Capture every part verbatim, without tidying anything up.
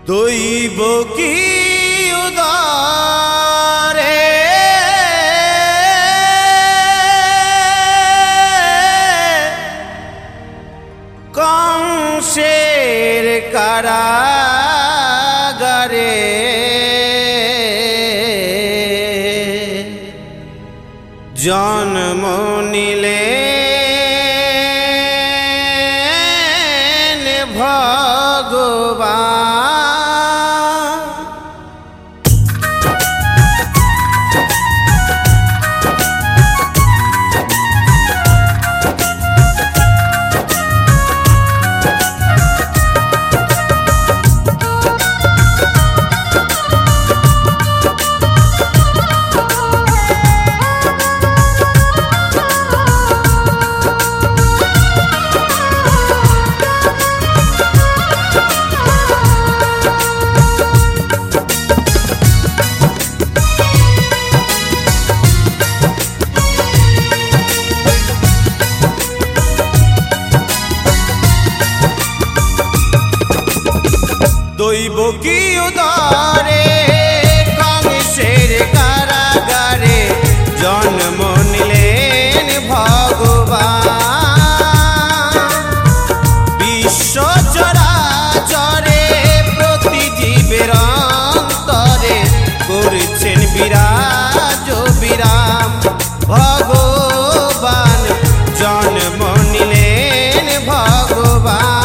দৈব কি উদারে কংসের কারাগারে জন্ম নিলেন ভগবান। দৈব কি উদারে কংসের কারাগারে জন্ম নিলেন ভগবান। বিশ্ব চরাচরে প্রতি জীবের অন্তরে করছেন বিরাজ বিরাম। ভগবান জন্ম নিলেন ভগবান।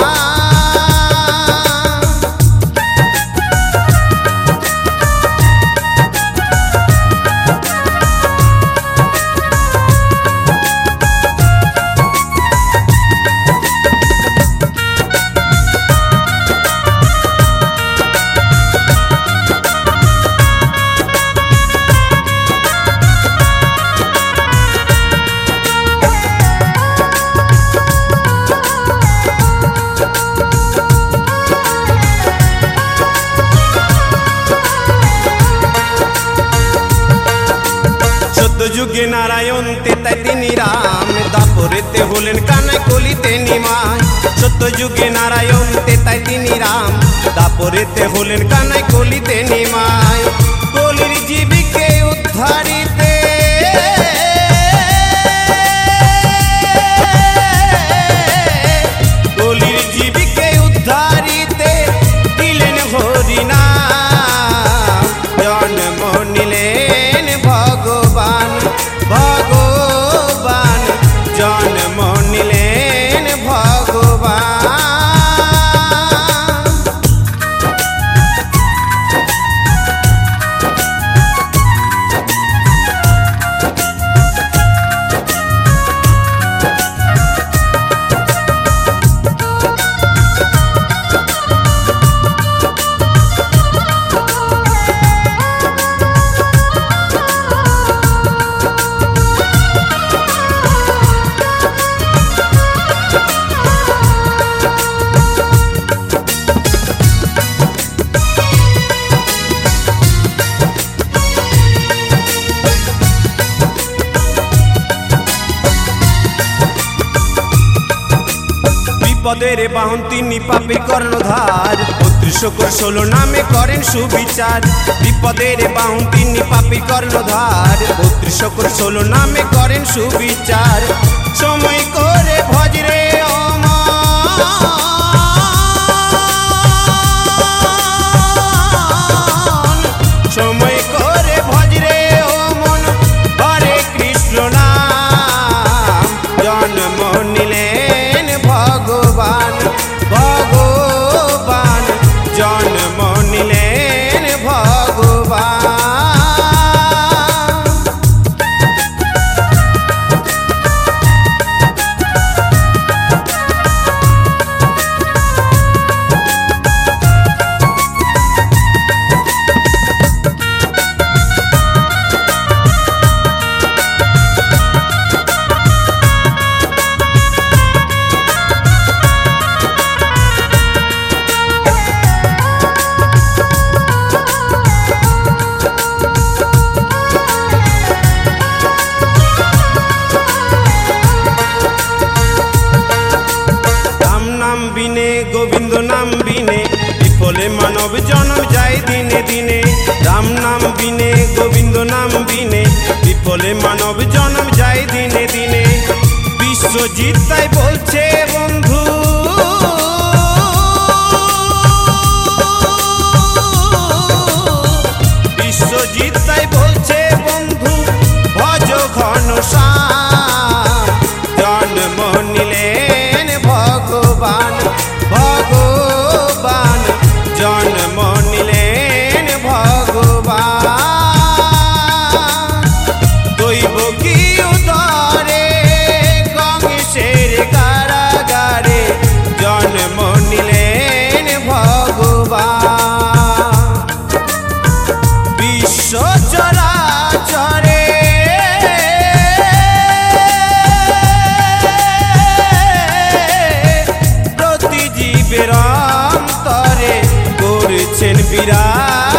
যুগে নারায়ণ তেতাই তিনি রাম, দাপরেতে হলেন কানাই কলিতে নিমাই। সত্য যুগে নারায়ণ তেতাই তিনি রাম, দাপরেতে হলেন কানাই কলিতে নিমাই। কলির জীবিকে উদ্ধারিতে কলির জীবিকে উদ্ধারিতে দিলেন হরিনাম। জন্ম নিলেন ভগবান। ভগবান জন্ম নিলেন ভগবান। বিপদের বাহন তিনি পাপীর কর্ণধার, বত্রিশ কোটি ষোলো নামে করেন সুবিচার। বিপদের বাহন তিনি পাপীর কর্ণধার, বত্রিশ কোটি ষোলো নামে করেন সুবিচার। সময় করে ভজরে সময় করে ভজরে ও মন হরে কৃষ্ণ নাম। জন্ম নিলেন ভগবান। ভগবান জন্ম নিলেন ভগবান। বিফলে মানব জন্ম যায় দিনে দিনে, রাম নাম বিনে গোবিন্দ নাম বিনে বিফলে মানব জন্ম যায় দিনে দিনে। বিশ্বজিৎ তাই বলছে বন্ধু, বিশ্বজিৎ তাই বলছে বন্ধু, ভজ ঘনশ্যাম জন্ম নিলেন ভগবান, ভগবান জন্ম নিলেন ভগবান। দৈব কি উদরে কংসের কারাগারে জন্ম নিলেন ভগবান। বিশ্ব চরাচরে প্রতি জীবের অন্তরে করছেন বিরাজ।